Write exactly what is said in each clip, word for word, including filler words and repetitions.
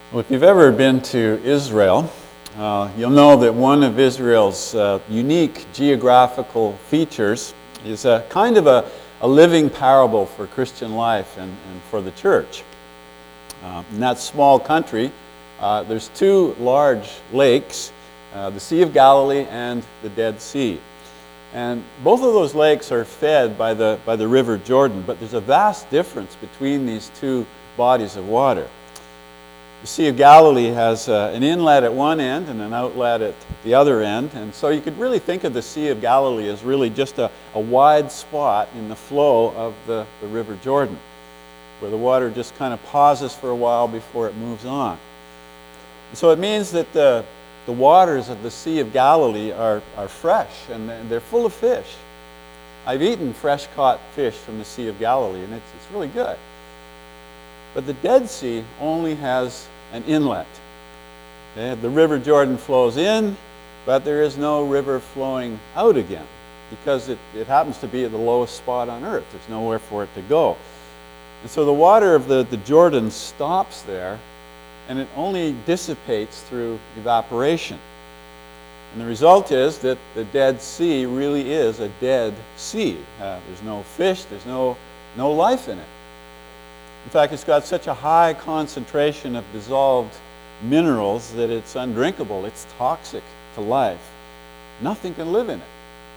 Well, if you've ever been to Israel, uh, you'll know that one of Israel's uh, unique geographical features is a kind of a, a living parable for Christian life and, and for the church. Uh, in that small country, uh, there's two large lakes, uh, the Sea of Galilee and the Dead Sea. And both of those lakes are fed by the, by the River Jordan, but there's a vast difference between these two bodies of water. The Sea of Galilee has uh, an inlet at one end and an outlet at the other end, and so you could really think of the Sea of Galilee as really just a, a wide spot in the flow of the, the River Jordan, where the water just kind of pauses for a while before it moves on. And so it means that the, the waters of the Sea of Galilee are, are fresh and they're full of fish. I've eaten fresh caught fish from the Sea of Galilee, and it's, it's really good. But the Dead Sea only has an inlet. Okay? The River Jordan flows in, but there is no river flowing out again because it, it happens to be at the lowest spot on earth. There's nowhere for it to go. And so the water of the, the Jordan stops there, and it only dissipates through evaporation. And the result is that the Dead Sea really is a dead sea. Uh, there's no fish, there's no, no life in it. In fact, it's got such a high concentration of dissolved minerals that it's undrinkable. It's toxic to life. Nothing can live in it.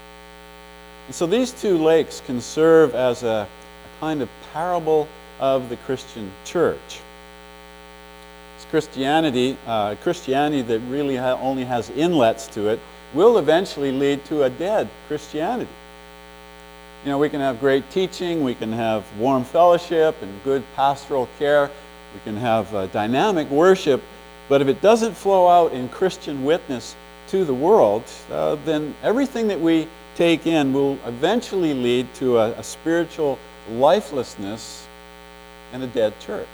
And so these two lakes can serve as a, a kind of parable of the Christian church. It's Christianity, uh, Christianity that really ha- only has inlets to it, will eventually lead to a dead Christianity. You know, we can have great teaching, we can have warm fellowship and good pastoral care, we can have uh, dynamic worship, but if it doesn't flow out in Christian witness to the world, uh, then everything that we take in will eventually lead to a, a spiritual lifelessness and a dead church.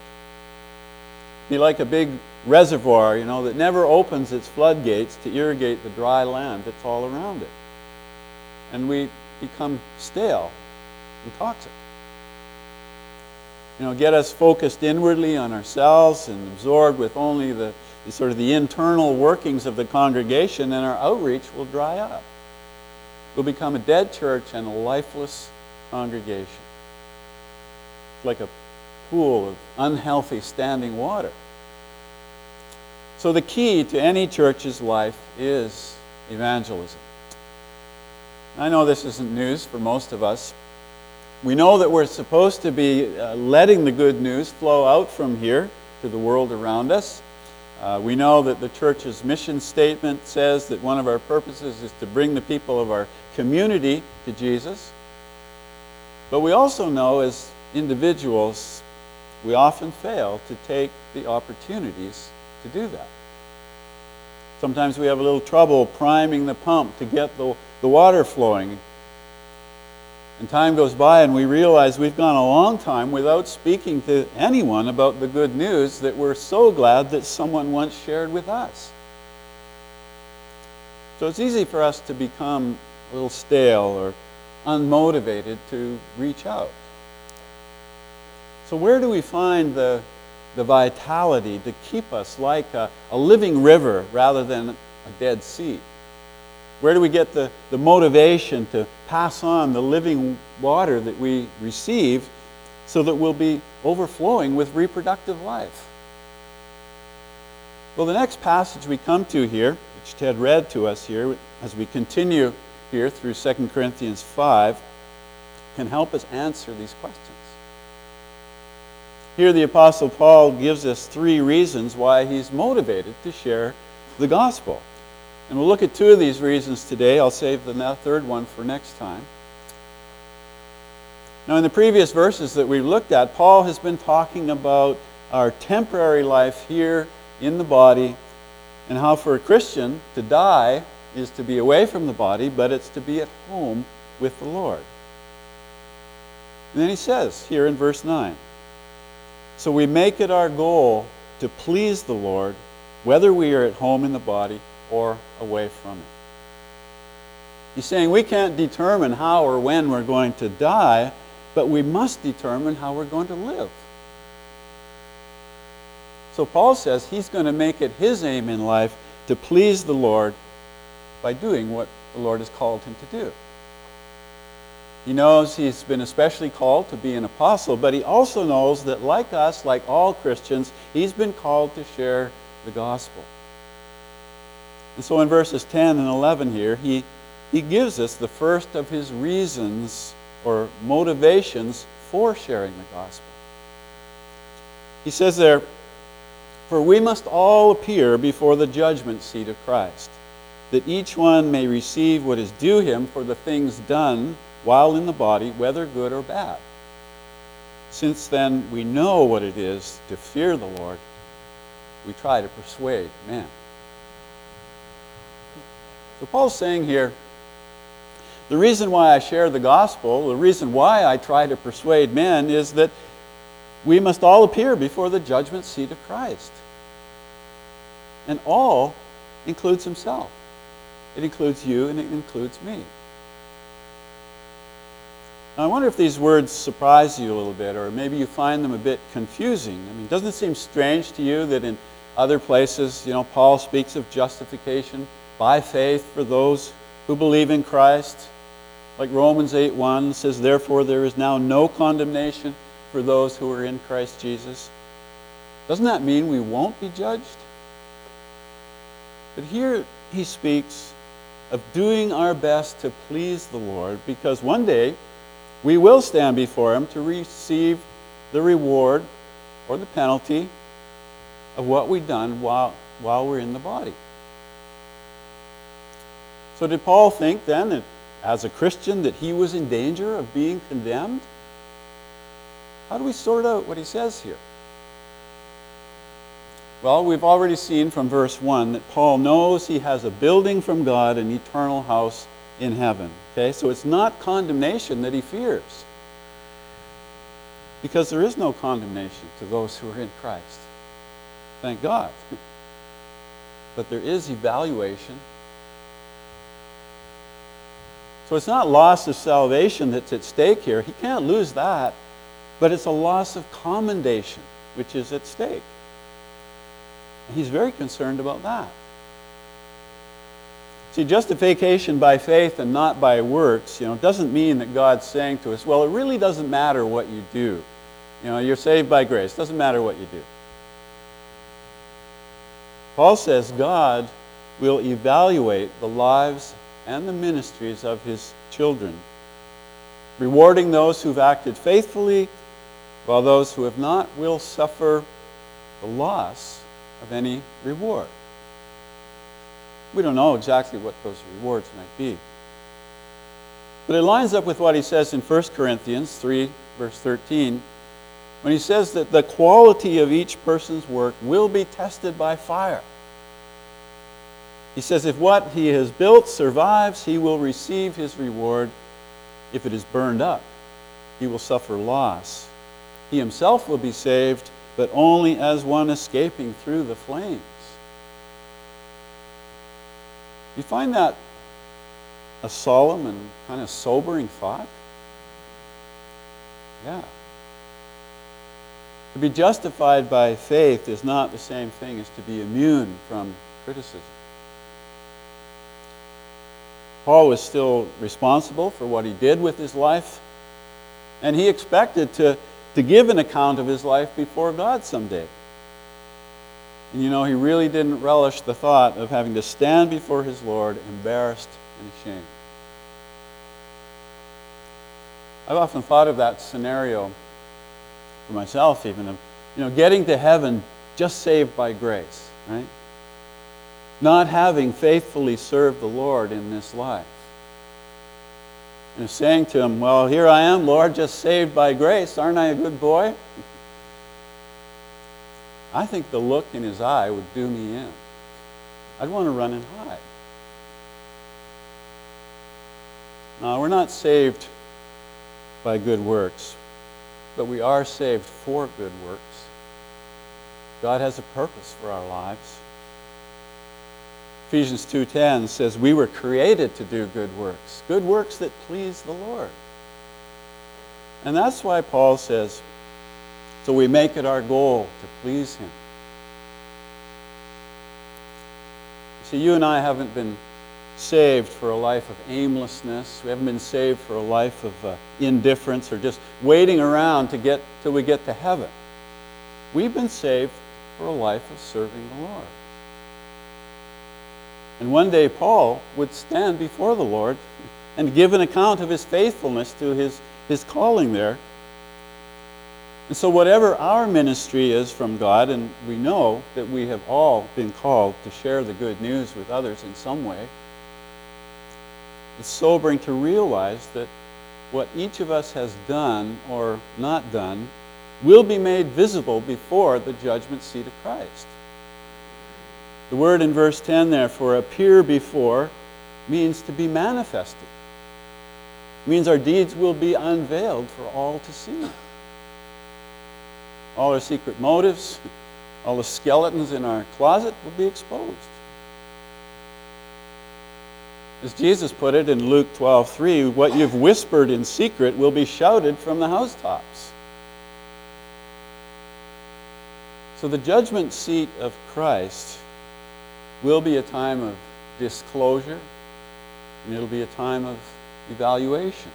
Be like a big reservoir, you know, that never opens its floodgates to irrigate the dry land that's all around it. And we become stale and toxic. You know, get us focused inwardly on ourselves and absorbed with only the, the sort of the internal workings of the congregation, and our outreach will dry up. We'll become a dead church and a lifeless congregation. It's like a pool of unhealthy standing water. So the key to any church's life is evangelism. I know this isn't news for most of us. We know that we're supposed to be uh, letting the good news flow out from here to the world around us. Uh, we know that the church's mission statement says that one of our purposes is to bring the people of our community to Jesus. But we also know as individuals, we often fail to take the opportunities to do that. Sometimes we have a little trouble priming the pump to get the, the water flowing. And time goes by and we realize we've gone a long time without speaking to anyone about the good news that we're so glad that someone once shared with us. So it's easy for us to become a little stale or unmotivated to reach out. So where do we find the the vitality to keep us like a, a living river rather than a dead sea? Where do we get the, the motivation to pass on the living water that we receive so that we'll be overflowing with reproductive life? Well, the next passage we come to here, which Ted read to us here, as we continue here through Second Corinthians five, can help us answer these questions. Here the Apostle Paul gives us three reasons why he's motivated to share the gospel. And we'll look at two of these reasons today. I'll save the third one for next time. Now, in the previous verses that we've looked at, Paul has been talking about our temporary life here in the body and how for a Christian to die is to be away from the body, but it's to be at home with the Lord. And then he says here in verse nine, so we make it our goal to please the Lord, whether we are at home in the body or away from it. He's saying we can't determine how or when we're going to die, but we must determine how we're going to live. So Paul says he's going to make it his aim in life to please the Lord by doing what the Lord has called him to do. He knows he's been especially called to be an apostle, but he also knows that like us, like all Christians, he's been called to share the gospel. And so in verses ten and eleven here, he, he gives us the first of his reasons or motivations for sharing the gospel. He says there, "For we must all appear before the judgment seat of Christ, that each one may receive what is due him for the things done while in the body, whether good or bad. Since then we know what it is to fear the Lord, we try to persuade men." So Paul's saying here, the reason why I share the gospel, the reason why I try to persuade men is that we must all appear before the judgment seat of Christ. And all includes himself. It includes you and it includes me. Now, I wonder if these words surprise you a little bit, or maybe you find them a bit confusing. I mean, doesn't it seem strange to you that in other places, you know, Paul speaks of justification by faith for those who believe in Christ? Like Romans eight one says, "Therefore there is now no condemnation for those who are in Christ Jesus." Doesn't that mean we won't be judged? But here he speaks of doing our best to please the Lord, because one day we will stand before him to receive the reward or the penalty of what we've done while, while we're in the body. So did Paul think then that as a Christian that he was in danger of being condemned? How do we sort out what he says here? Well, we've already seen from verse one that Paul knows he has a building from God, an eternal house in heaven. Okay, so it's not condemnation that he fears, because there is no condemnation to those who are in Christ. Thank God. But there is evaluation. So it's not loss of salvation that's at stake here. He can't lose that. But it's a loss of commendation, which is at stake. He's very concerned about that. See, justification by faith and not by works, you know, doesn't mean that God's saying to us, well, it really doesn't matter what you do. You know, you're saved by grace. It doesn't matter what you do. Paul says God will evaluate the lives and the ministries of his children, rewarding those who've acted faithfully, while those who have not will suffer the loss of any reward. We don't know exactly what those rewards might be. But it lines up with what he says in First Corinthians three, verse thirteen, when he says that the quality of each person's work will be tested by fire. He says if what he has built survives, he will receive his reward. If it is burned up, he will suffer loss. He himself will be saved, but only as one escaping through the flames. You find that a solemn and kind of sobering thought? Yeah. To be justified by faith is not the same thing as to be immune from criticism. Paul was still responsible for what he did with his life, and he expected to, to give an account of his life before God someday. And you know, he really didn't relish the thought of having to stand before his Lord embarrassed and ashamed. I've often thought of that scenario for myself, even of, you know, getting to heaven just saved by grace, right? Not having faithfully served the Lord in this life. And saying to him, well, here I am, Lord, just saved by grace. Aren't I a good boy? I think the look in his eye would do me in. I'd want to run and hide. Now, we're not saved by good works, but we are saved for good works. God has a purpose for our lives. Ephesians two ten says we were created to do good works, good works that please the Lord. And that's why Paul says, so we make it our goal to please him. See, you and I haven't been saved for a life of aimlessness. We haven't been saved for a life of uh, indifference or just waiting around to get till we get to heaven. We've been saved for a life of serving the Lord. And one day Paul would stand before the Lord and give an account of his faithfulness to his, his calling there. And so whatever our ministry is from God, and we know that we have all been called to share the good news with others in some way, it's sobering to realize that what each of us has done or not done will be made visible before the judgment seat of Christ. The word in verse ten there, for appear before, means to be manifested. It means our deeds will be unveiled for all to see. All our secret motives, all the skeletons in our closet will be exposed. As Jesus put it in Luke twelve three, what you've whispered in secret will be shouted from the housetops. So the judgment seat of Christ will be a time of disclosure, and it'll be a time of evaluation.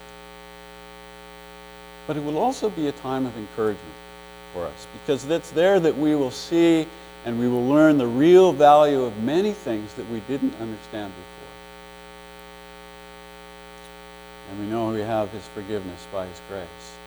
But it will also be a time of encouragement for us, because it's there that we will see and we will learn the real value of many things that we didn't understand before. And we know we have His forgiveness by His grace.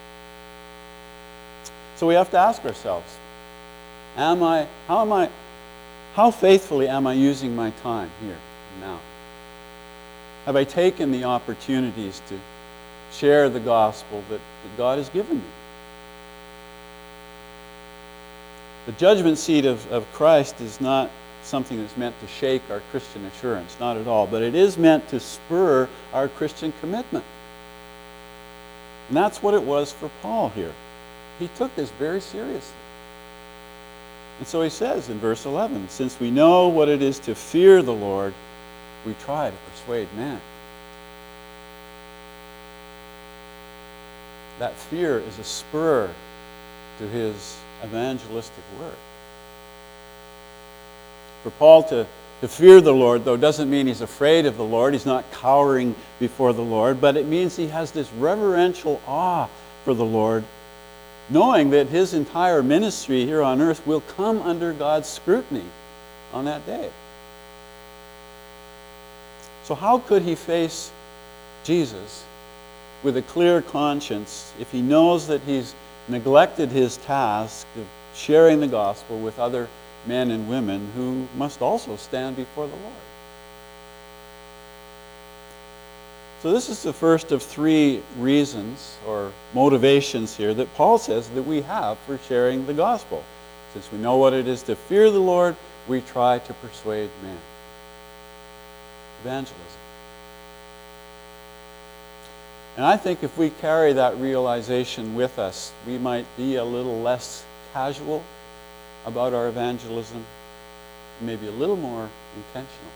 So we have to ask ourselves, am I, how am I, how faithfully am I using my time here and now? Have I taken the opportunities to share the gospel that, that God has given me? The judgment seat of, of Christ is not something that's meant to shake our Christian assurance, not at all, but it is meant to spur our Christian commitment. And that's what it was for Paul here. He took this very seriously. And so he says in verse eleven, since we know what it is to fear the Lord, we try to persuade men. That fear is a spur to his evangelistic work. For Paul to, to fear the Lord, though, doesn't mean he's afraid of the Lord. He's not cowering before the Lord, but it means he has this reverential awe for the Lord, knowing that his entire ministry here on earth will come under God's scrutiny on that day. So how could he face Jesus with a clear conscience if he knows that he's neglected his task of sharing the gospel with other men and women who must also stand before the Lord? So this is the first of three reasons or motivations here that Paul says that we have for sharing the gospel. Since we know what it is to fear the Lord, we try to persuade men. Evangelism. And I think if we carry that realization with us, we might be a little less casual about our evangelism, maybe a little more intentional.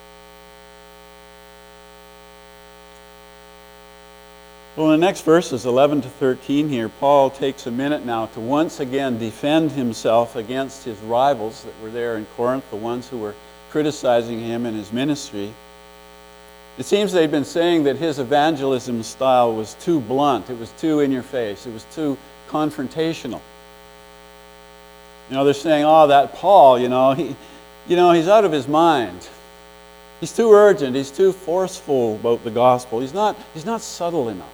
Well, in the next verses, eleven to thirteen here, Paul takes a minute now to once again defend himself against his rivals that were there in Corinth, the ones who were criticizing him in his ministry. It seems they'd been saying that his evangelism style was too blunt, it was too in your face, it was too confrontational. You know, they're saying, oh, that Paul, you know, he, you know, he's out of his mind. He's too urgent, he's too forceful about the gospel. He's not, he's not subtle enough.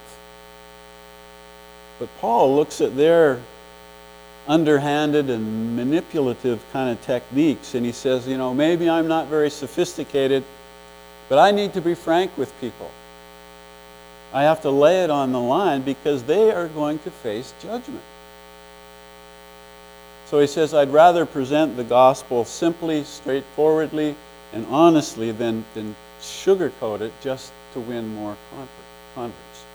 But Paul looks at their underhanded and manipulative kind of techniques and he says, you know, maybe I'm not very sophisticated, but I need to be frank with people. I have to lay it on the line because they are going to face judgment. So he says, I'd rather present the gospel simply, straightforwardly, and honestly than, than sugarcoat it just to win more converts.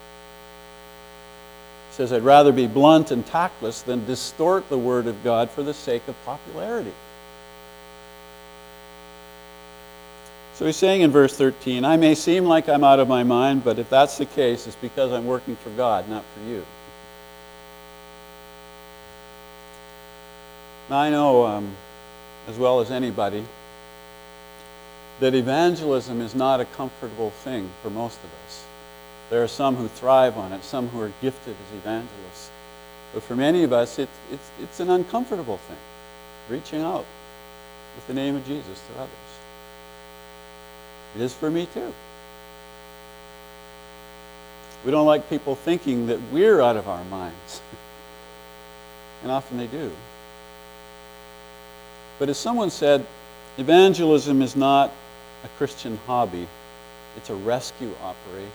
He says, I'd rather be blunt and tactless than distort the word of God for the sake of popularity. So he's saying in verse thirteen, I may seem like I'm out of my mind, but if that's the case, it's because I'm working for God, not for you. Now I know, um, as well as anybody, that evangelism is not a comfortable thing for most of us. There are some who thrive on it, some who are gifted as evangelists. But for many of us, it's, it's, it's an uncomfortable thing, reaching out with the name of Jesus to others. It is for me too. We don't like people thinking that we're out of our minds. And often they do. But as someone said, evangelism is not a Christian hobby. It's a rescue operation.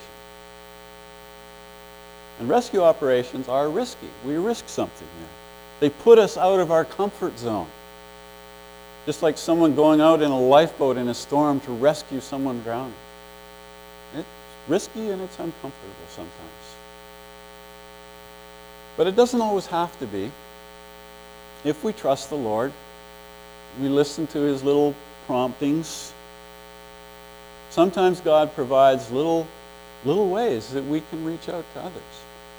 And rescue operations are risky. We risk something there. They put us out of our comfort zone. Just like someone going out in a lifeboat in a storm to rescue someone drowning. It's risky and it's uncomfortable sometimes. But it doesn't always have to be. If we trust the Lord, we listen to His little promptings. Sometimes God provides little, little ways that we can reach out to others.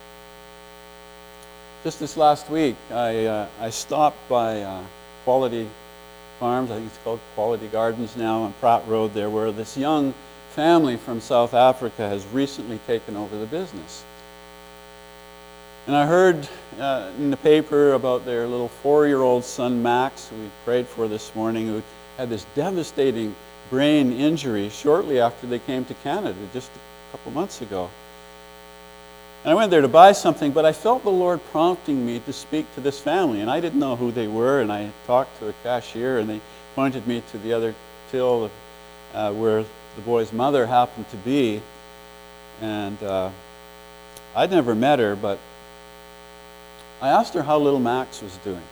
Just this last week, I, uh, I stopped by uh, Quality Farms, I think it's called Quality Gardens now, on Pratt Road there, where this young family from South Africa has recently taken over the business. And I heard uh, in the paper about their little four-year-old son, Max, who we prayed for this morning, who had this devastating brain injury shortly after they came to Canada, just a couple months ago. And I went there to buy something, but I felt the Lord prompting me to speak to this family. And I didn't know who they were, and I talked to a cashier, and they pointed me to the other till uh, where the boy's mother happened to be. And uh, I'd never met her, but I asked her how little Max was doing.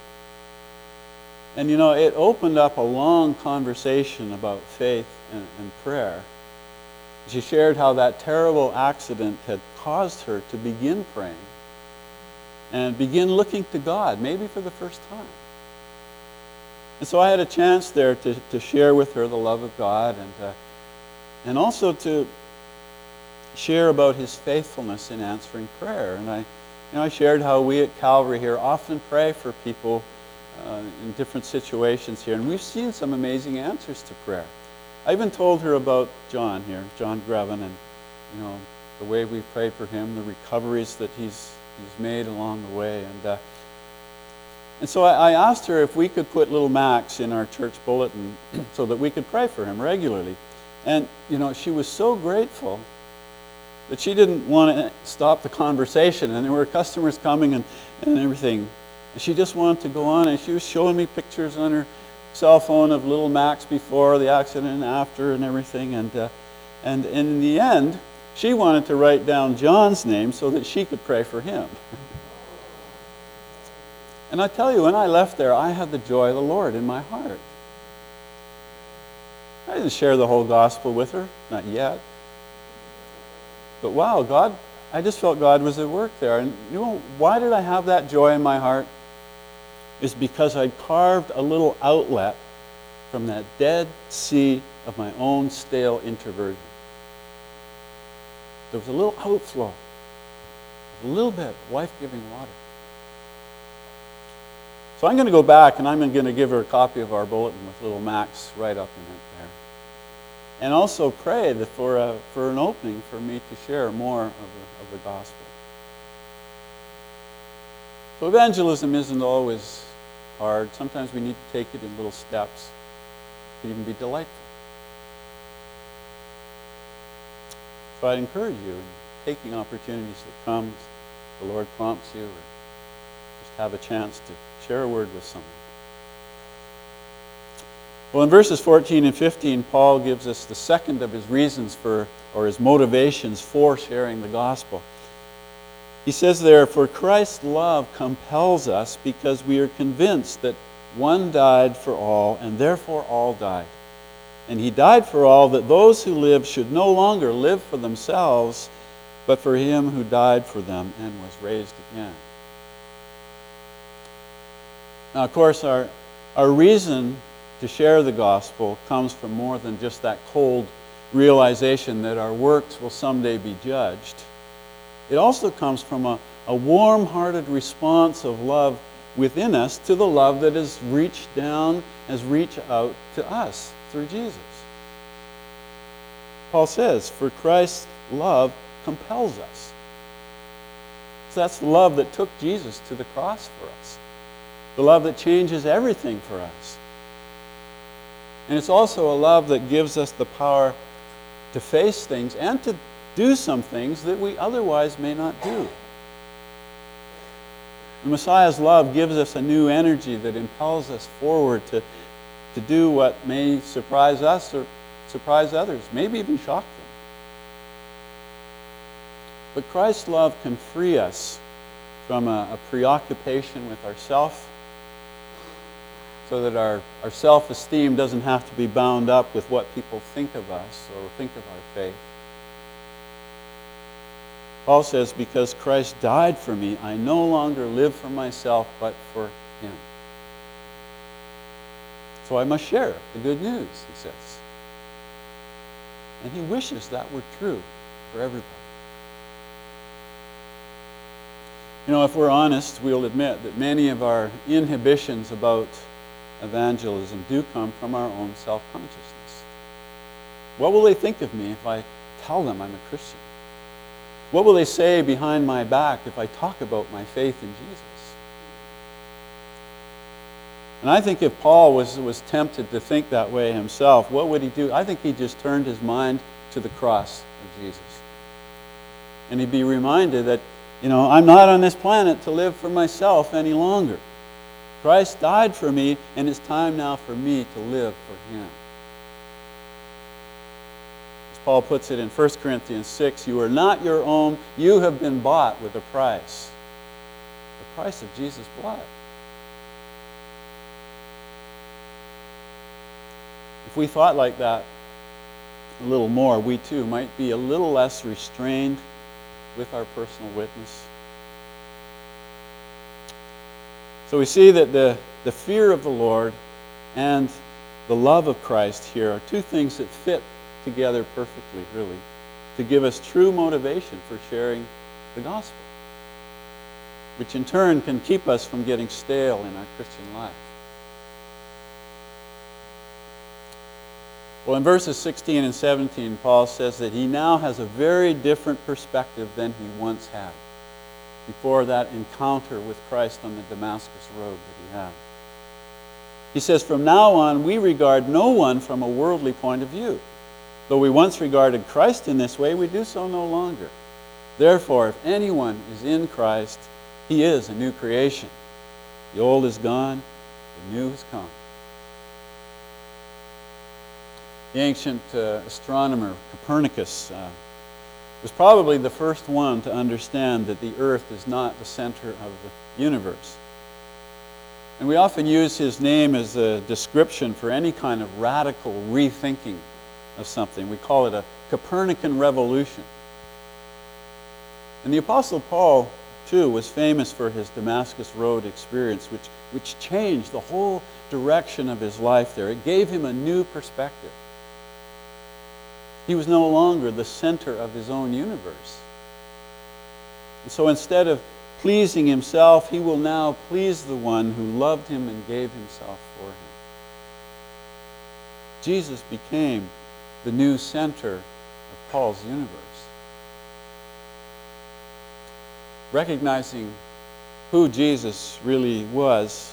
And you know, it opened up a long conversation about faith and, and prayer. She shared how that terrible accident had caused her to begin praying and begin looking to God, maybe for the first time. And so I had a chance there to, to share with her the love of God and, uh, and also to share about His faithfulness in answering prayer. And I, you know, I shared how we at Calvary here often pray for people uh, in different situations here, and we've seen some amazing answers to prayer. I even told her about John here, John Grevin, and you know the way we prayed for him, the recoveries that he's he's made along the way, and uh, and so I, I asked her if we could put little Max in our church bulletin so that we could pray for him regularly, and you know she was so grateful that she didn't want to stop the conversation, and there were customers coming and and everything, and she just wanted to go on, and she was showing me pictures on her cell phone of little Max before the accident and after and everything, and uh, and in the end she wanted to write down John's name so that she could pray for him. And I tell you, when I left there, I had the joy of the Lord in my heart. I didn't share the whole gospel with her, not yet, but wow, God, I just felt God was at work there. And you know, why did I have that joy in my heart? Is because I'd carved a little outlet from that dead sea of my own stale introversion. There was a little outflow, a little bit of life-giving water. So I'm going to go back and I'm going to give her a copy of our bulletin with little Max right up in it there. And also pray that for, a, for an opening for me to share more of the, of the gospel. So evangelism isn't always hard. Sometimes we need to take it in little steps. It can even be delightful. So I'd encourage you in taking opportunities that come, the Lord prompts you, or just have a chance to share a word with someone. Well, in verses fourteen and fifteen, Paul gives us the second of his reasons for, or his motivations for sharing the gospel. He says there, "For Christ's love compels us because we are convinced that one died for all, and therefore all died. And He died for all, that those who live should no longer live for themselves, but for Him who died for them and was raised again." Now, of course, our, our reason to share the gospel comes from more than just that cold realization that our works will someday be judged. It also comes from a, a warm-hearted response of love within us to the love that has reached down, has reached out to us through Jesus. Paul says, for Christ's love compels us. So that's the love that took Jesus to the cross for us. The love that changes everything for us. And it's also a love that gives us the power to face things and to do some things that we otherwise may not do. The Messiah's love gives us a new energy that impels us forward to, to do what may surprise us or surprise others, maybe even shock them. But Christ's love can free us from a, a preoccupation with ourself, so that our, our self-esteem doesn't have to be bound up with what people think of us or think of our faith. Paul says, because Christ died for me, I no longer live for myself, but for him. So I must share the good news, he says. And he wishes that were true for everybody. You know, if we're honest, we'll admit that many of our inhibitions about evangelism do come from our own self-consciousness. What will they think of me if I tell them I'm a Christian? What will they say behind my back if I talk about my faith in Jesus? And I think if Paul was, was tempted to think that way himself, what would he do? I think he just turned his mind to the cross of Jesus. And he'd be reminded that, you know, I'm not on this planet to live for myself any longer. Christ died for me, and it's time now for me to live for him. As Paul puts it in First Corinthians six, you are not your own, you have been bought with a price. The price of Jesus' blood. If we thought like that a little more, we too might be a little less restrained with our personal witness. So we see that the, the fear of the Lord and the love of Christ here are two things that fit together perfectly, really, to give us true motivation for sharing the gospel, which in turn can keep us from getting stale in our Christian life. Well, in verses sixteen and seventeen, Paul says that he now has a very different perspective than he once had before that encounter with Christ on the Damascus road that he had. He says, from now on, we regard no one from a worldly point of view. Though we once regarded Christ in this way, we do so no longer. Therefore, if anyone is in Christ, he is a new creation. The old is gone, the new has come. The ancient uh, astronomer Copernicus uh, was probably the first one to understand that the earth is not the center of the universe. And we often use his name as a description for any kind of radical rethinking of something. We call it a Copernican revolution. And the Apostle Paul, too, was famous for his Damascus Road experience, which, which changed the whole direction of his life there. It gave him a new perspective. He was no longer the center of his own universe. And so instead of pleasing himself, he will now please the one who loved him and gave himself for him. Jesus became the new center of Paul's universe. Recognizing who Jesus really was,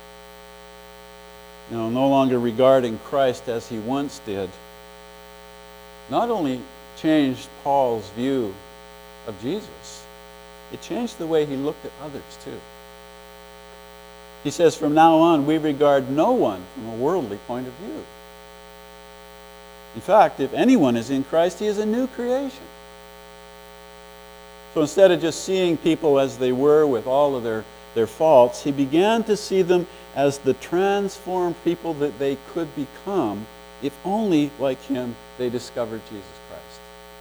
you know, no longer regarding Christ as he once did, not only changed Paul's view of Jesus, it changed the way he looked at others too. He says, from now on, we regard no one from a worldly point of view. In fact, if anyone is in Christ, he is a new creation. So instead of just seeing people as they were with all of their, their faults, he began to see them as the transformed people that they could become if only, like him, they discovered Jesus Christ.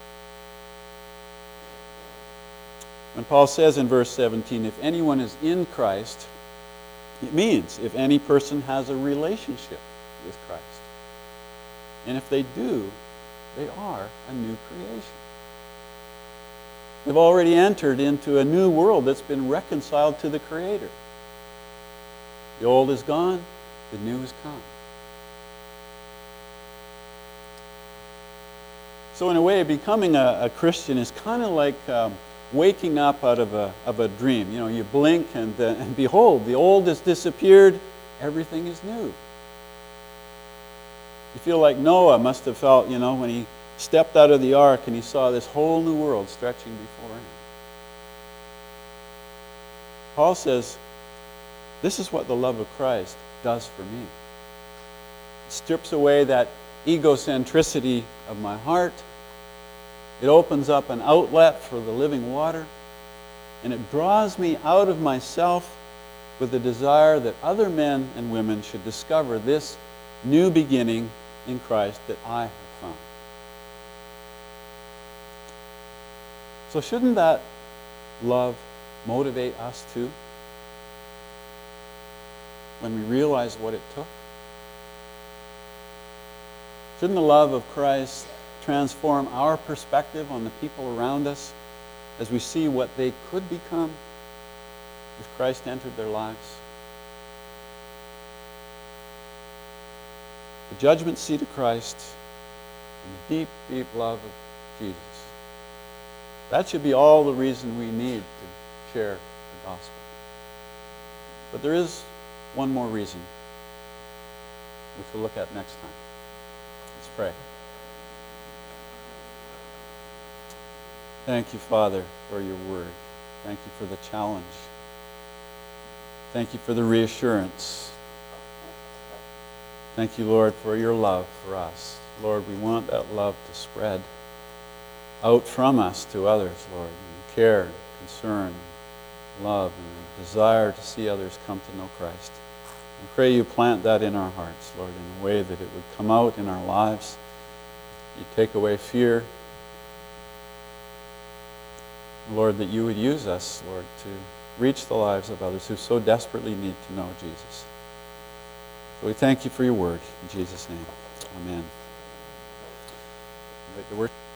When Paul says in verse seventeen, if anyone is in Christ, it means if any person has a relationship with Christ. And if they do, they are a new creation. They've already entered into a new world that's been reconciled to the Creator. The old is gone, the new has come. So in a way, becoming a, a Christian is kind of like um, waking up out of a, of a dream. You know, you blink and, uh, and behold, the old has disappeared, everything is new. You feel like Noah must have felt, you know, when he stepped out of the ark and he saw this whole new world stretching before him. Paul says, this is what the love of Christ does for me. It strips away that egocentricity of my heart. It opens up an outlet for the living water. And it draws me out of myself with the desire that other men and women should discover this new beginning in Christ that I have found. So shouldn't that love motivate us too? When we realize what it took? Shouldn't the love of Christ transform our perspective on the people around us as we see what they could become if Christ entered their lives? The judgment seat of Christ and the deep, deep love of Jesus. That should be all the reason we need to share the gospel. But there is one more reason, which we'll look at next time. Let's pray. Thank you, Father, for your word. Thank you for the challenge. Thank you for the reassurance. Thank you, Lord, for your love for us. Lord, we want that love to spread out from us to others, Lord. And care, concern, love, and a desire to see others come to know Christ. I pray you plant that in our hearts, Lord, in a way that it would come out in our lives. You take away fear. Lord, that you would use us, Lord, to reach the lives of others who so desperately need to know Jesus. So we thank you for your word. In Jesus' name, amen. The word.